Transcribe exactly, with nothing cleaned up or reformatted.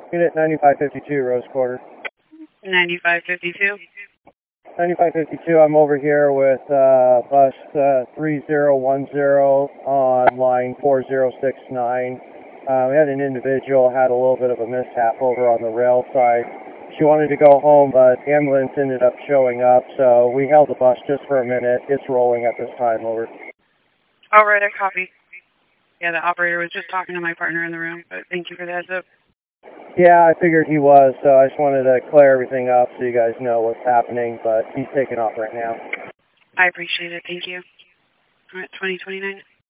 Unit ninety-five fifty-two, Rose Quarter. ninety-five fifty-two. ninety-five fifty-two, I'm over here with uh, bus uh, three zero one zero on line four zero six nine. Uh, we had an individual had a little bit of a mishap over on the rail side. She wanted to go home, but ambulance ended up showing up, so we held the bus just for a minute. It's rolling at this time, over. All right, I copy. Yeah, the operator was just talking to my partner in the room, but thank you for the heads up. Yeah, I figured he was, so I just wanted to clear everything up so you guys know what's happening, but he's taking off right now. I appreciate it. Thank you. All right, twenty twenty-nine.